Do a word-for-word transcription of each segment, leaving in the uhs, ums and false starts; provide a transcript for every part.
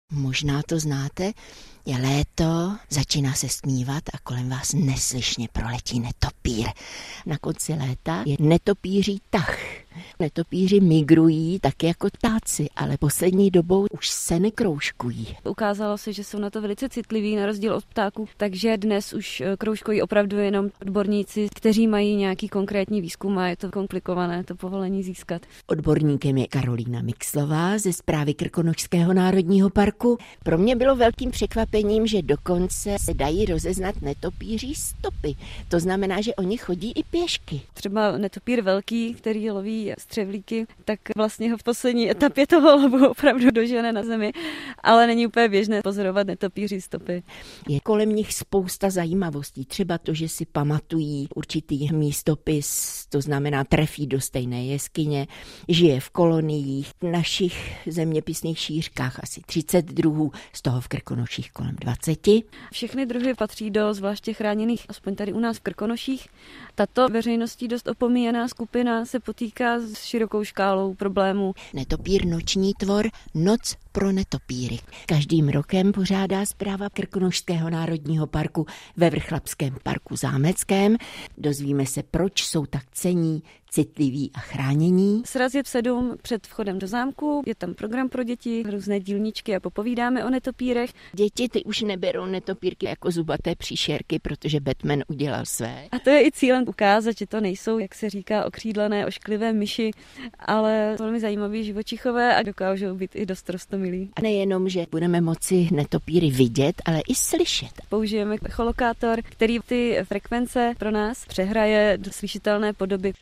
Možná to znáte, je léto, začíná se stmívat a kolem vás neslyšně proletí netopír. Na konci léta je netopíří tah. Netopíři migrují tak jako ptáci, ale poslední dobou už se nekroužkují. Ukázalo se, že jsou na to velice citliví na rozdíl od ptáků, takže dnes už kroužkují opravdu jenom odborníci, kteří mají nějaký konkrétní výzkum a je to komplikované to povolení získat. Odborníkem je Karolína Mixlová ze Správy Krkonošského národního parku. Pro mě bylo velkým překvapením, že dokonce se dají rozeznat netopíří stopy. To znamená, že oni chodí i pěšky. Třeba netopír velký, který loví střevlíky, tak vlastně ho v poslední etapě toho lovu opravdu dožene na zemi, ale není úplně běžné pozorovat netopíří stopy. Je kolem nich spousta zajímavostí, třeba to, že si pamatují určitý místopis, to znamená trefí do stejné jeskyně, žije v koloniích, v našich zeměpisných šířkách asi třicet druhů, z toho v Krkonoších kolem dvacet. Všechny druhy patří do zvláště chráněných, aspoň tady u nás v Krkonoších. Tato veřejností dost opomíjená skupina se potýká s širokou škálou problémů. Netopír noční tvor, noc pro netopíry. Každým rokem pořádá Správa Krkonošského národního parku ve Vrchlabském parku zámeckém. Dozvíme se, proč jsou tak cenní, citliví a chránění. Sraz je v sedm před vchodem do zámku, je tam program pro děti, různé dílničky a popovídáme o netopírech. Děti ty už neberou netopírky jako zubaté příšerky, protože Batman udělal své. A to je i cílem ukázat, že to nejsou, jak se říká, okřídlené, ošklivé myši, ale velmi zajímaví živočichové a dokážou být i dost roztomilí. A nejenom, že budeme moci netopíry vidět, ale i slyšet. Použijeme echolokátor, který ty frekvence pro nás přehraje do slyšitelné podoby.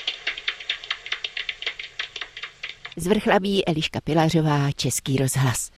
Z Vrchlabí Eliška Pilařová, Český rozhlas.